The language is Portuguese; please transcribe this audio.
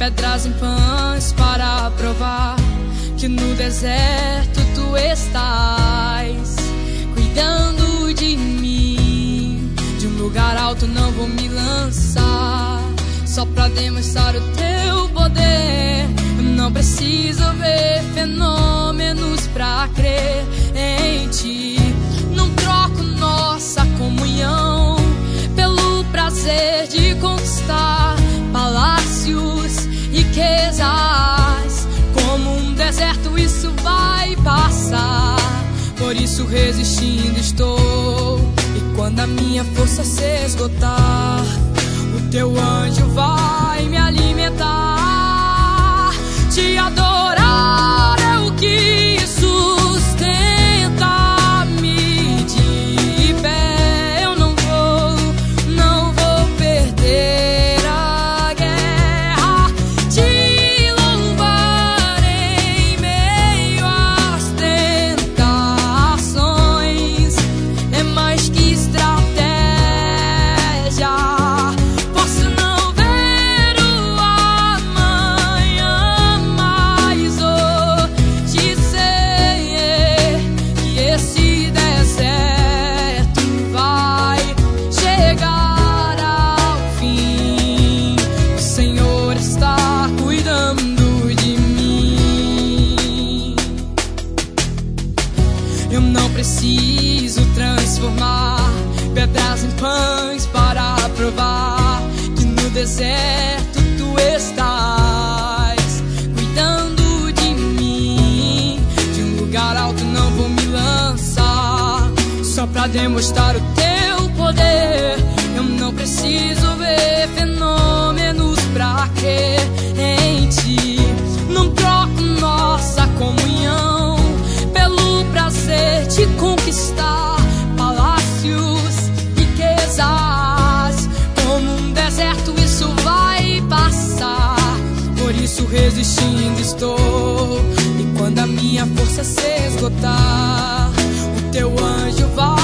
pedras em pães para provar que no deserto tu estás cuidando de mim. De um lugar alto não vou me lançar, só pra demonstrar o teu poder. Eu não preciso ver fenômenos pra crer em ti. Não troco nossa comunhão pelo prazer de conquistar palácios, riquezas. Como um deserto isso vai passar, por isso resistindo estou. E quando a minha força se esgotar, o teu anjo vai me alimentar. Te adorar é o que sustenta-me de pé. Eu não vou perder a guerra. Te louvar em meio às tentações é mais que estratégia. Posso não ver o amanhã, mas hoje sei que esse deserto vai chegar ao fim. O Senhor está cuidando de mim. Eu não preciso transformar pedras em pães para provar que no deserto tu estás cuidando de mim. De um lugar alto não vou me lançar, só pra demonstrar o teu poder. Eu não preciso ver fenômenos pra crer em ti. Não troco nossa comunhão pelo prazer de conquistar palácios, riquezas. Como um deserto isso vai passar, por isso resistindo estou. E quando a minha força se esgotar, o teu anjo vai